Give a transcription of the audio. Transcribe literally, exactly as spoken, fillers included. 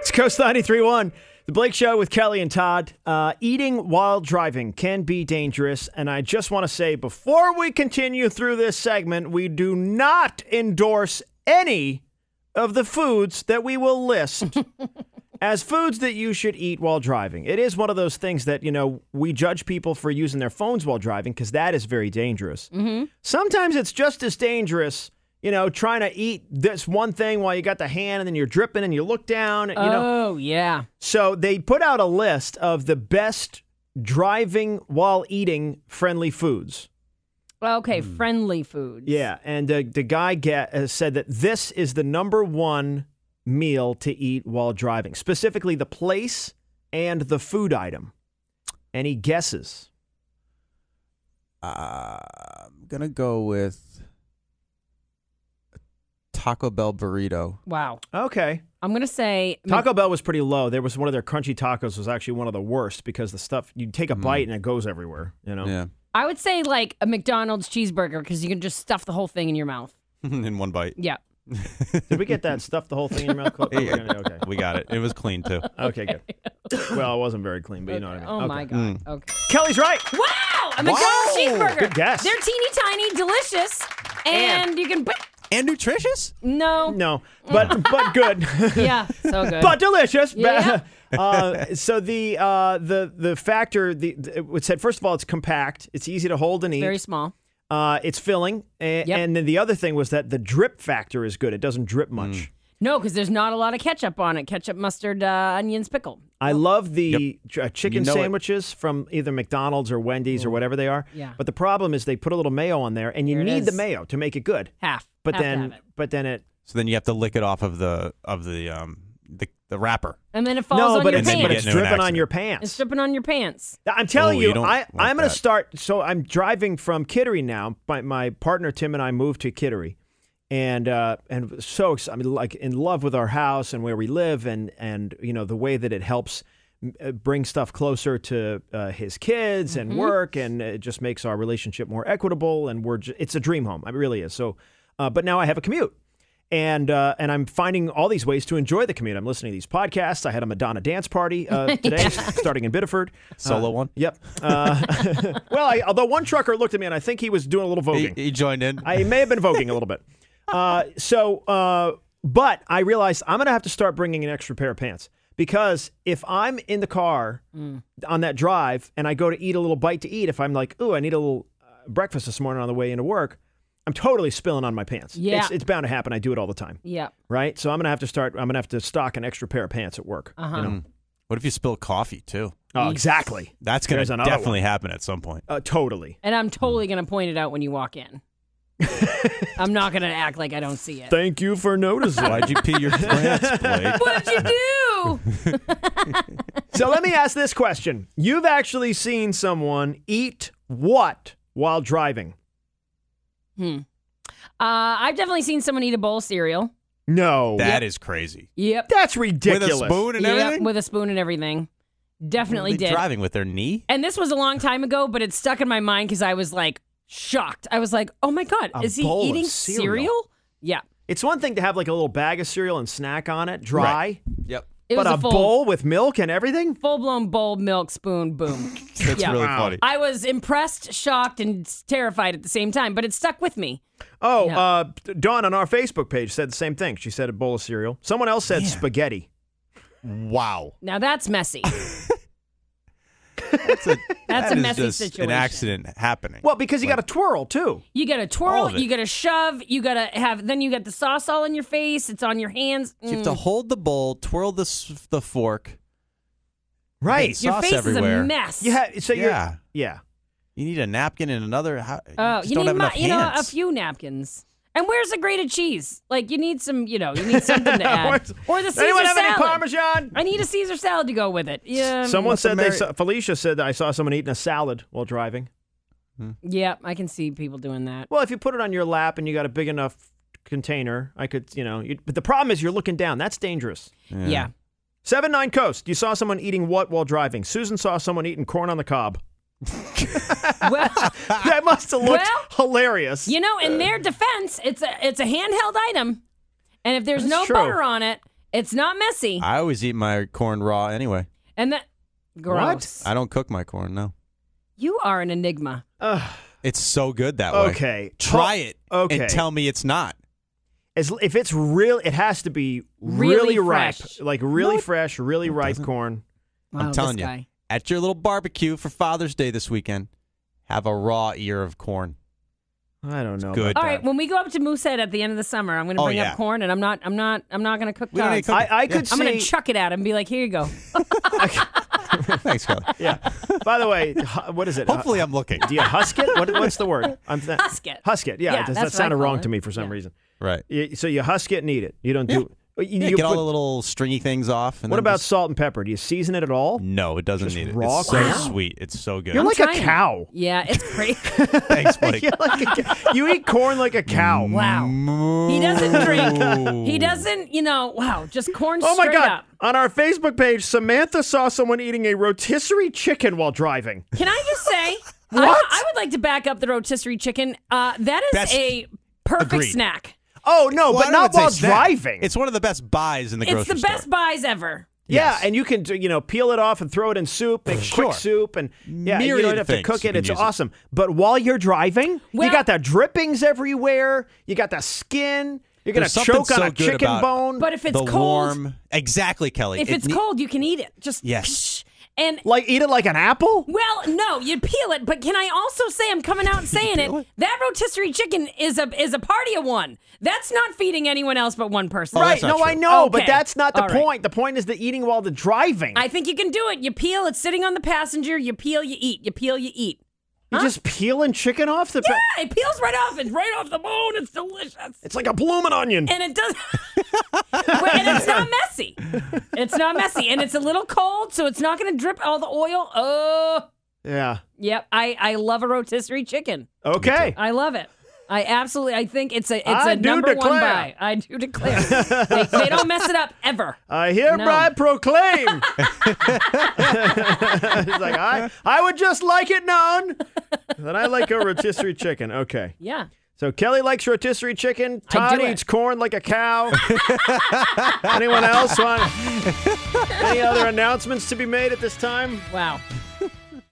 It's Coast ninety-three point one. The Blake Show with Kelly and Todd. Uh, eating while driving can be dangerous. And I just want to say, before we continue through this segment, we do not endorse any of the foods that we will list as foods that you should eat while driving. It is one of those things that, you know, we judge people for using their phones while driving because that is very dangerous. Mm-hmm. Sometimes it's just as dangerous, you know, trying to eat this one thing while you got the hand and then you're dripping and you look down. You know. Oh, yeah. So they put out a list of the best driving while eating friendly foods. Okay, mm. friendly foods. Yeah, and uh, the guy get, uh, said that this is the number one meal to eat while driving, specifically the place and the food item. Any guesses? Uh, I'm going to go with Taco Bell burrito. Wow. Okay. I'm going to say... Taco Bell was pretty low. There was one of their crunchy tacos was actually one of the worst because the stuff, you take a Mm. bite and it goes everywhere, you know? Yeah. I would say like a McDonald's cheeseburger because you can just stuff the whole thing in your mouth. In one bite. Yeah. Did we get that stuff the whole thing in your mouth? Yeah. Okay. We got it. It was clean, too. Okay, good. Well, it wasn't very clean, but you know what I mean. Oh, Okay. my God. Mm. Okay. Kelly's right. Wow! A McDonald's cheeseburger. Good guess. They're teeny tiny, delicious, and, And- you can... And nutritious? No. No, but but good. Yeah, so good. But delicious. Yeah. uh, so the uh, the the factor, the it said first of all, it's compact. It's easy to hold and eat. Very small. Uh, it's filling, and, Yep. and then the other thing was that the drip factor is good. It doesn't drip much. No, because there's not a lot of ketchup on it. Ketchup, mustard, uh, onions, pickle. I love the ch- uh, chicken You know it. sandwiches from either McDonald's or Wendy's or whatever they are. Yeah. But the problem is they put a little mayo on there, and you Here it need the is. mayo to make it good. Half. But Have to then, have it. but then it. So then you have to lick it off of the of the um the, the wrapper. And then it falls No, on but your it's, then you but pants. it's get into an dripping on accident. your pants. It's dripping on your pants. I'm telling Oh, you, you don't I, want I'm going to that. start. So I'm driving from Kittery now. My, my partner Tim and I moved to Kittery, and uh, and so ex- I mean, like in love with our house and where we live, and and you know the way that it helps uh, bring stuff closer to uh, his kids and Mm-hmm. work, and it just makes our relationship more equitable. And we're j- it's a dream home. It really is. So, uh, but now I have a commute. And uh, and I'm finding all these ways to enjoy the commute. I'm listening to these podcasts. I had a Madonna dance party uh, today, starting in Biddeford. Solo Uh, one? Yep. Uh, well, I, although one trucker looked at me and I think he was doing a little He, voguing. he joined in. I may have been voguing a little bit. Uh, so, uh, but I realized I'm going to have to start bringing an extra pair of pants because if I'm in the car on that drive and I go to eat a little bite to eat, if I'm like, ooh, I need a little uh, breakfast this morning on the way into work, I'm totally spilling on my pants. Yeah. It's, it's bound to happen. I do it all the time. Yeah. Right? So I'm going to have to start, I'm going to have to stock an extra pair of pants at work. Uh-huh. You know? Mm. What if you spill coffee too? Oh, exactly. That's going There's to another definitely one. happen at some point. Uh, totally. And I'm totally going to point it out when you walk in. I'm not going to act like I don't see it. Thank you for noticing. Why'd you pee your pants, Blake? What did you do? So let me ask this question. You've actually seen someone eat what while driving? hmm. Uh, I've definitely seen someone eat a bowl of cereal. No. That is crazy. Yep. That's ridiculous. With a spoon and Yep, everything? with a spoon and everything. Definitely Were they did. driving with their knee? And this was a long time ago, but it stuck in my mind because I was like shocked. I was like, oh my God, A is he bowl of eating cereal? cereal? Yeah. It's one thing to have like a little bag of cereal and snack on it, dry, Yep. It but was a, a full, bowl with milk and everything? full-blown bowl, milk, spoon, boom. That's Yeah. really Wow. funny. I was impressed, shocked, and terrified at the same time, but it stuck with me. Oh, Yeah. uh, Dawn on our Facebook page said the same thing. She said a bowl of cereal. Someone else said Man. spaghetti. Wow. Now that's messy. That's a, That's that a is messy just situation. an accident happening. Well, because you got to twirl too. You got to All twirl, of it. you got to shove, you got to have, then you got the sauce all in your face, it's on your hands. So you have to Mm. hold the bowl, twirl the s- the fork. Right. Your sauce face everywhere. is a mess. You ha- so you're, Yeah. yeah. You need a napkin and another. How, Oh, just you don't need have my, enough you know a hands. few napkins. And where's the grated cheese? Like you need some, you know, you need something to add. Where's- Or the Does Caesar anyone have any salad. Parmesan? I need a Caesar salad to go with it. Yeah. Someone what's the said they Mary- saw, Felicia said that I saw someone eating a salad while driving. Yeah, I can see people doing that. Well, if you put it on your lap and you got a big enough container, I could, you know. You, but the problem is you're looking down. That's dangerous. Yeah. Seven Nine Coast. You saw someone eating what while driving? Susan saw someone eating corn on the cob. Well, That must have looked Well, hilarious. you know, in their defense, it's a it's a handheld item, and if there's That's no true. butter on it, It's not messy. I always eat my corn raw anyway. And that gross. I don't cook my corn, no. You are an enigma. Uh, It's so good that way. okay. Try it Okay. and tell me it's not. As, if it's real, it has to be Really really, ripe. fresh. Like really What? fresh, really It ripe doesn't. corn. Wow, I'm telling this you. guy. At your little barbecue for Father's Day this weekend, have a raw ear of corn. I don't know. good. about All right, that. when we go up to Moosehead at the end of the summer, I'm going to Oh, bring yeah. up corn, and I'm not, I'm not, I'm not going to cook We don't need dogs. to cook I, I Yeah. could I'm see. going to chuck it at him and be like, "Here you go." Thanks, Kelly. Yeah. By the way, hu- what is it? Hopefully I'm looking. Do you husk it? What, what's the word? I'm th- Husk it. Husk it. Yeah. Yeah, it does- that's that what I sounded call wrong it. to me for some Yeah. reason. Right. You, so you husk it and eat it. You don't do. You, Yeah, you get all put- the little stringy things off. And what then about just- salt and pepper? Do you season it at all? No, it doesn't Just need it. raw It's so corn? sweet. It's so good. You're like a trying it. cow. Yeah, it's great. Thanks, Blake. You're like a ca- you eat corn like a cow. Wow. He doesn't drink. He doesn't, you know, wow, just corn Oh my straight God. up. On our Facebook page, Samantha saw someone eating a rotisserie chicken while driving. Can I just say, What? I, I would like to back up the rotisserie chicken. Uh, that is Best- a perfect Agreed. snack. Oh, no, Well, I but don't not would say while snack. driving. It's one of the best buys in the It's grocery the store. best buys ever. Yeah, Yes. and you can, you know, peel it off and throw it in soup, make Sure. quick soup, and yeah, you Myriad don't have to things cook you it. can It's use it. awesome. But while you're driving, Well- you got the drippings everywhere. You got the skin. You're gonna There's something choke on so a good chicken about bone. But if it's the cold, warm, exactly, Kelly. if It it's ne- cold, you can eat it. Just Yes. And like eat it like an apple. well, no, you peel it. But can I also say, I'm coming out and saying it, peel it? that rotisserie chicken is a is a party of one. That's not feeding anyone else but one person. Oh, Right? that's not No, I true. know, but Okay. that's not the All right. point. The point is the eating while the driving. I think you can do it. You peel, it's sitting on the passenger. You peel, you eat. You peel, you eat. You're just peeling chicken off the. Yeah, it peels right off. It's right off the bone. It's delicious. It's like a bloomin' onion. And it does. and it's not messy. It's not messy. And it's a little cold, so it's not going to drip all the oil. Oh, Yeah. yep. I, I love a rotisserie chicken. Okay. I love it. I absolutely. I think it's a it's I a do number one declare. buy. I do declare. they, they don't mess it up ever. I hereby No. proclaim. It's like I, I would just like it known that I like a rotisserie chicken. Okay, Yeah. so Kelly likes rotisserie chicken. I Todd do it. eats corn like a cow. Anyone else want any other announcements to be made at this time? Wow.